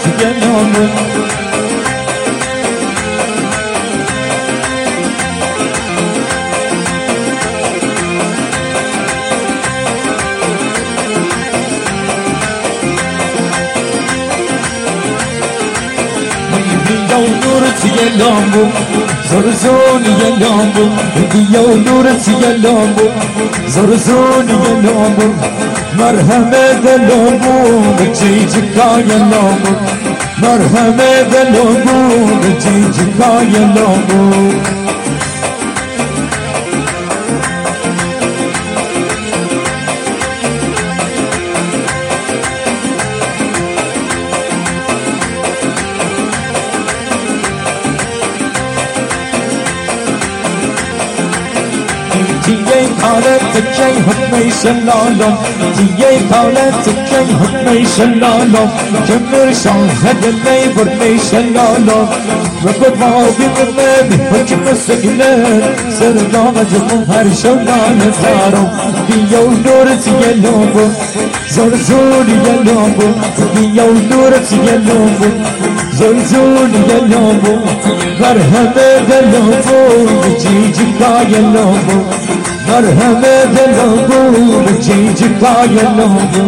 تجلامو يلامو زرزون يلامو ديو نورت يلامو زرزون يلامو مرحمة دلامو بجيجكا يلامو مرحمة دلامو بجيجكا يلامو تیه کارت کی همه شلالم تیه کارت کی همه شلالم کمر شاهد می برمی شلالم و قربانی من حکم سکینه سردام جمع هر شلال زارم بیو نورت یلوم زرزور یلوم بیو نورت یلوم زرزور یلوم مرحمه دلوم جیجکا یلوم مرحمة دلوم بجيجكا يلوم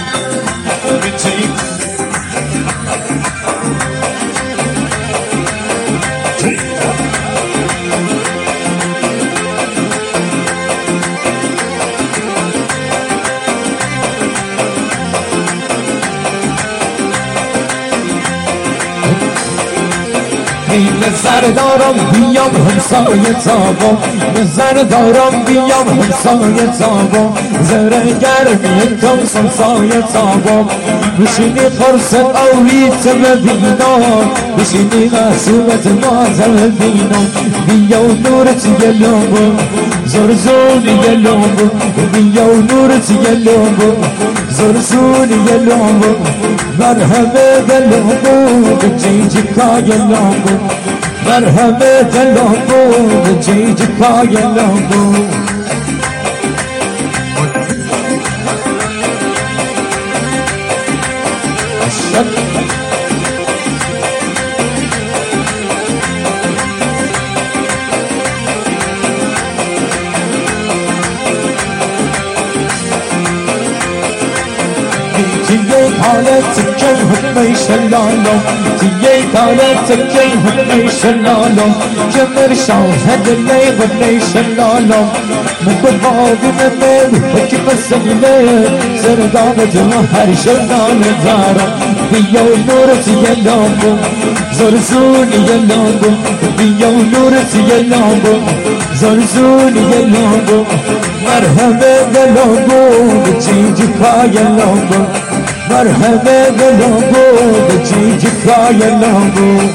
نظر دارم بیام همسایه تابم نظر دارم بیام همسایه تابم زره گرمی کم سمسایه تابم بشینی فرصت اولیت مبینم بشینی مسئولت مازم بینم بیاو نورت یلوم زرزون یلوم بیاو نورت یلوم زرزون یلوم مرحمه دلوم بجیجکا یلوم مرحمة دلوم بجيجكا يلوم تیه کارت کی همه شلالم تیه کارت کی همه شلالم کمر شاهد می برمی شلالم مقربانی من حکم سکینه سردام جمع هر شلال زارم بیو نورت یلوم زرزون یلوم بیو نورت یلوم زرزون یلوم مرحمه دلوم بجیجکا یلوم مرحبا دلوم بجيجكا يلوم